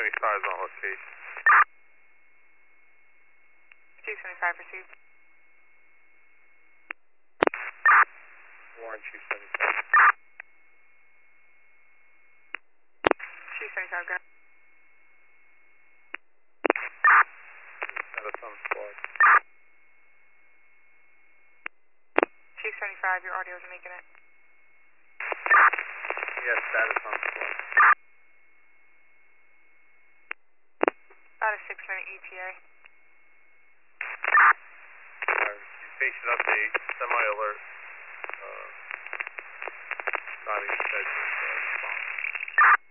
275 is on location. 275 received. Warren 275. 275, go. Status on squad. 275, your audio isn't making it. Yes, status on squad. About a 6-minute ETA. Patient update, semi-alert. Not expected response.